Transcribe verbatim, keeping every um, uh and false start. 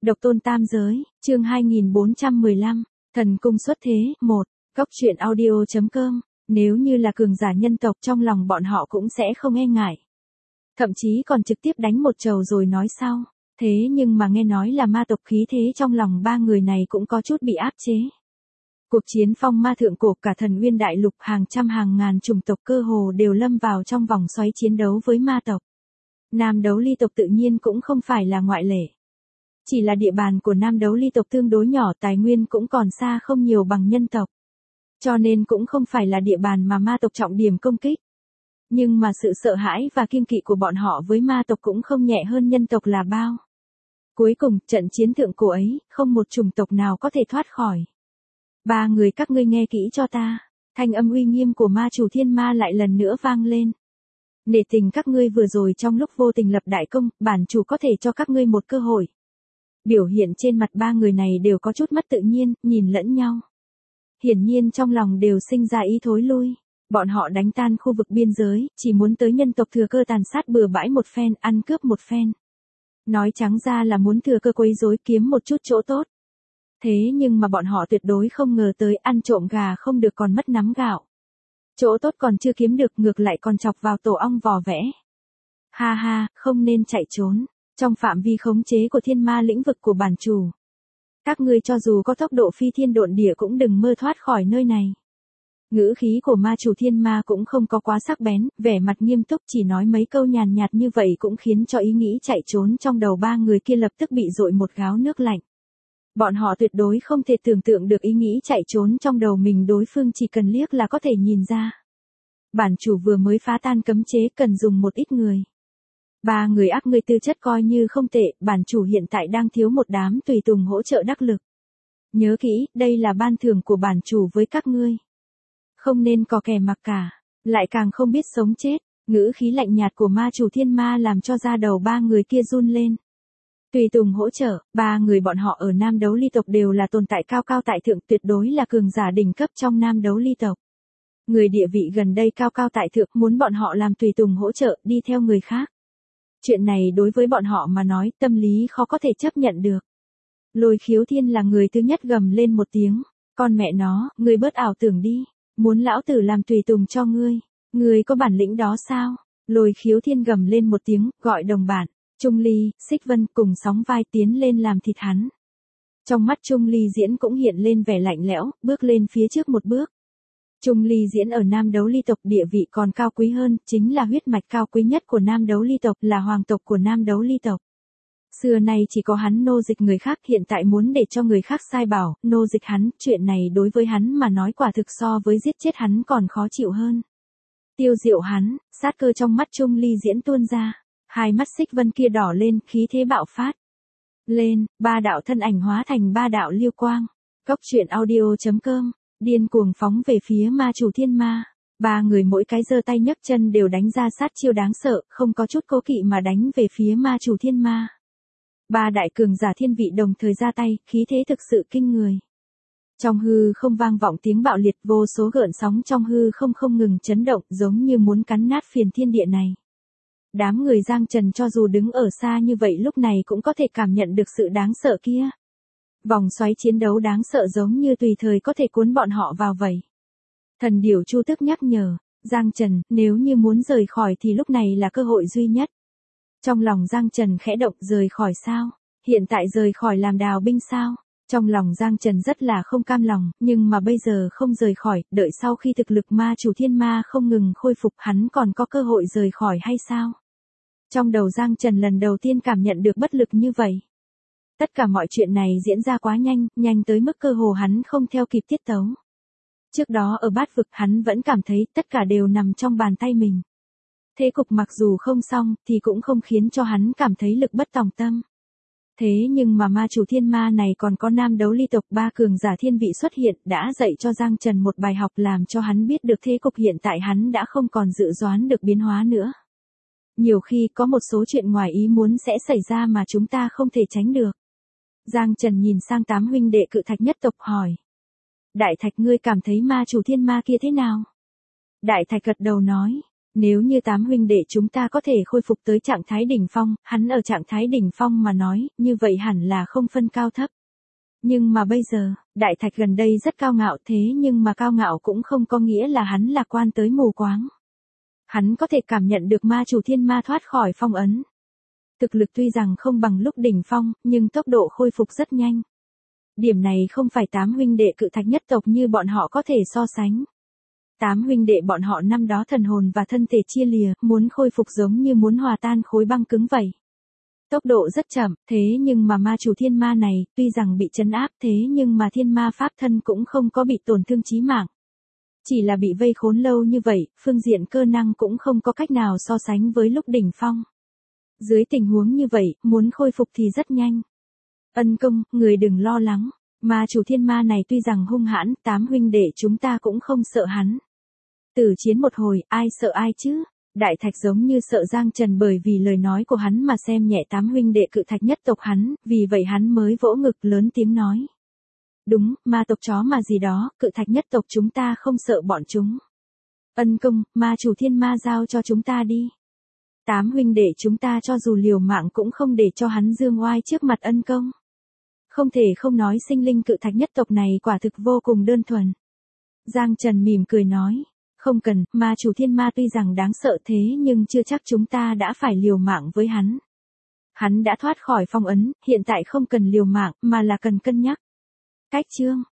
Độc tôn tam giới, chương hai nghìn bốn trăm mười lăm, thần cung xuất thế, một, góc truyện audio.com, nếu như là cường giả nhân tộc trong lòng bọn họ cũng sẽ không e ngại. Thậm chí còn trực tiếp đánh một trầu rồi nói sau, thế nhưng mà nghe nói là ma tộc khí thế trong lòng ba người này cũng có chút bị áp chế. Cuộc chiến phong ma thượng cổ cả thần uyên đại lục hàng trăm hàng ngàn chủng tộc cơ hồ đều lâm vào trong vòng xoáy chiến đấu với ma tộc. Nam đấu ly tộc tự nhiên cũng không phải là ngoại lệ. Chỉ là địa bàn của nam đấu ly tộc tương đối nhỏ, tài nguyên cũng còn xa không nhiều bằng nhân tộc. Cho nên cũng không phải là địa bàn mà ma tộc trọng điểm công kích. Nhưng mà sự sợ hãi và kiêng kỵ của bọn họ với ma tộc cũng không nhẹ hơn nhân tộc là bao. Cuối cùng, trận chiến thượng cổ ấy, không một chủng tộc nào có thể thoát khỏi. Ba người các ngươi nghe kỹ cho ta, thanh âm uy nghiêm của ma chủ thiên ma lại lần nữa vang lên. Nể tình các ngươi vừa rồi trong lúc vô tình lập đại công, bản chủ có thể cho các ngươi một cơ hội. Biểu hiện trên mặt ba người này đều có chút mất tự nhiên, nhìn lẫn nhau. Hiển nhiên trong lòng đều sinh ra ý thối lui. Bọn họ đánh tan khu vực biên giới, chỉ muốn tới nhân tộc thừa cơ tàn sát bừa bãi một phen, ăn cướp một phen. Nói trắng ra là muốn thừa cơ quấy rối kiếm một chút chỗ tốt. Thế nhưng mà bọn họ tuyệt đối không ngờ tới ăn trộm gà không được còn mất nắm gạo. Chỗ tốt còn chưa kiếm được, ngược lại còn chọc vào tổ ong vò vẽ. Ha ha, không nên chạy trốn. Trong phạm vi khống chế của thiên ma lĩnh vực của bản chủ. Các ngươi cho dù có tốc độ phi thiên độn địa cũng đừng mơ thoát khỏi nơi này. Ngữ khí của ma chủ thiên ma cũng không có quá sắc bén, vẻ mặt nghiêm túc, chỉ nói mấy câu nhàn nhạt như vậy cũng khiến cho ý nghĩ chạy trốn trong đầu ba người kia lập tức bị dội một gáo nước lạnh. Bọn họ tuyệt đối không thể tưởng tượng được ý nghĩ chạy trốn trong đầu mình, đối phương chỉ cần liếc là có thể nhìn ra. Bản chủ vừa mới phá tan cấm chế, cần dùng một ít người. Ba người ác ngươi tư chất coi như không tệ, bản chủ hiện tại đang thiếu một đám tùy tùng hỗ trợ đắc lực. Nhớ kỹ, đây là ban thưởng của bản chủ với các ngươi. Không nên có kẻ mặc cả, lại càng không biết sống chết. Ngữ khí lạnh nhạt của ma chủ thiên ma làm cho da đầu ba người kia run lên. Tùy tùng hỗ trợ, ba người bọn họ ở nam đấu ly tộc đều là tồn tại cao cao tại thượng, tuyệt đối là cường giả đỉnh cấp trong nam đấu ly tộc. Người địa vị gần đây cao cao tại thượng, muốn bọn họ làm tùy tùng hỗ trợ, đi theo người khác. Chuyện này đối với bọn họ mà nói, tâm lý khó có thể chấp nhận được. Lôi Khiếu Thiên là người thứ nhất gầm lên một tiếng. Con mẹ nó, ngươi bớt ảo tưởng đi. Muốn lão tử làm tùy tùng cho ngươi. Ngươi có bản lĩnh đó sao? Lôi Khiếu Thiên gầm lên một tiếng, gọi đồng bạn. Trung Ly, Xích Vân cùng sóng vai tiến lên làm thịt hắn. Trong mắt Trung Ly Diễn cũng hiện lên vẻ lạnh lẽo, bước lên phía trước một bước. Trung Ly Diễn ở nam đấu ly tộc địa vị còn cao quý hơn, chính là huyết mạch cao quý nhất của nam đấu ly tộc, là hoàng tộc của nam đấu ly tộc. Xưa nay chỉ có hắn nô dịch người khác, hiện tại muốn để cho người khác sai bảo, nô dịch hắn, chuyện này đối với hắn mà nói quả thực so với giết chết hắn còn khó chịu hơn. Tiêu diệu hắn, sát cơ trong mắt Trung Ly Diễn tuôn ra, hai mắt Xích Vân kia đỏ lên, khí thế bạo phát. Lên, ba đạo thân ảnh hóa thành ba đạo liêu quang. Góc truyện audio.com, điên cuồng phóng về phía ma chủ thiên ma. Ba người mỗi cái giơ tay nhấc chân đều đánh ra sát chiêu đáng sợ, không có chút cố kỵ mà đánh về phía ma chủ thiên ma. Ba đại cường giả thiên vị đồng thời ra tay, khí thế thực sự kinh người. Trong hư không vang vọng tiếng bạo liệt, vô số gợn sóng trong hư không không ngừng chấn động, giống như muốn cắn nát phiền thiên địa này. Đám người Giang Trần cho dù đứng ở xa như vậy lúc này cũng có thể cảm nhận được sự đáng sợ kia. Vòng xoáy chiến đấu đáng sợ giống như tùy thời có thể cuốn bọn họ vào vậy. Thần điểu Chu Tức nhắc nhở, Giang Trần, nếu như muốn rời khỏi thì lúc này là cơ hội duy nhất. Trong lòng Giang Trần khẽ động, rời khỏi sao? Hiện tại rời khỏi làm đào binh sao? Trong lòng Giang Trần rất là không cam lòng, nhưng mà bây giờ không rời khỏi, đợi sau khi thực lực ma chủ thiên ma không ngừng khôi phục hắn còn có cơ hội rời khỏi hay sao? Trong đầu Giang Trần lần đầu tiên cảm nhận được bất lực như vậy. Tất cả mọi chuyện này diễn ra quá nhanh, nhanh tới mức cơ hồ hắn không theo kịp tiết tấu. Trước đó ở bát vực hắn vẫn cảm thấy tất cả đều nằm trong bàn tay mình. Thế cục mặc dù không xong thì cũng không khiến cho hắn cảm thấy lực bất tòng tâm. Thế nhưng mà ma chủ thiên ma này còn có nam đấu ly tộc ba cường giả thiên vị xuất hiện, đã dạy cho Giang Trần một bài học, làm cho hắn biết được thế cục hiện tại hắn đã không còn dự đoán được biến hóa nữa. Nhiều khi có một số chuyện ngoài ý muốn sẽ xảy ra mà chúng ta không thể tránh được. Giang Trần nhìn sang tám huynh đệ Cự Thạch nhất tộc hỏi. Đại Thạch, ngươi cảm thấy ma chủ thiên ma kia thế nào? Đại Thạch gật đầu nói. Nếu như tám huynh đệ chúng ta có thể khôi phục tới trạng thái đỉnh phong, hắn ở trạng thái đỉnh phong mà nói, như vậy hẳn là không phân cao thấp. Nhưng mà bây giờ, Đại Thạch gần đây rất cao ngạo thế nhưng mà cao ngạo cũng không có nghĩa là hắn lạc quan tới mù quáng. Hắn có thể cảm nhận được ma chủ thiên ma thoát khỏi phong ấn. Thực lực tuy rằng không bằng lúc đỉnh phong, nhưng tốc độ khôi phục rất nhanh. Điểm này không phải tám huynh đệ cự thạch nhất tộc như bọn họ có thể so sánh. Tám huynh đệ bọn họ năm đó thần hồn và thân thể chia lìa, muốn khôi phục giống như muốn hòa tan khối băng cứng vậy. Tốc độ rất chậm, thế nhưng mà ma chủ thiên ma này, tuy rằng bị trấn áp thế nhưng mà thiên ma pháp thân cũng không có bị tổn thương chí mạng. Chỉ là bị vây khốn lâu như vậy, phương diện cơ năng cũng không có cách nào so sánh với lúc đỉnh phong. Dưới tình huống như vậy, muốn khôi phục thì rất nhanh. Ân công, người đừng lo lắng, ma chủ thiên ma này tuy rằng hung hãn, tám huynh đệ chúng ta cũng không sợ hắn. Tử chiến một hồi, ai sợ ai chứ? Đại Thạch giống như sợ Giang Trần bởi vì lời nói của hắn mà xem nhẹ tám huynh đệ cự thạch nhất tộc hắn, vì vậy hắn mới vỗ ngực lớn tiếng nói. Đúng, ma tộc chó mà gì đó, cự thạch nhất tộc chúng ta không sợ bọn chúng. Ân công, ma chủ thiên ma giao cho chúng ta đi. Tám huynh đệ chúng ta cho dù liều mạng cũng không để cho hắn dương oai trước mặt ân công. Không thể không nói sinh linh cự thạch nhất tộc này quả thực vô cùng đơn thuần. Giang Trần mỉm cười nói. Không cần, ma chủ thiên ma tuy rằng đáng sợ thế nhưng chưa chắc chúng ta đã phải liều mạng với hắn. Hắn đã thoát khỏi phong ấn, hiện tại không cần liều mạng mà là cần cân nhắc. Cách chương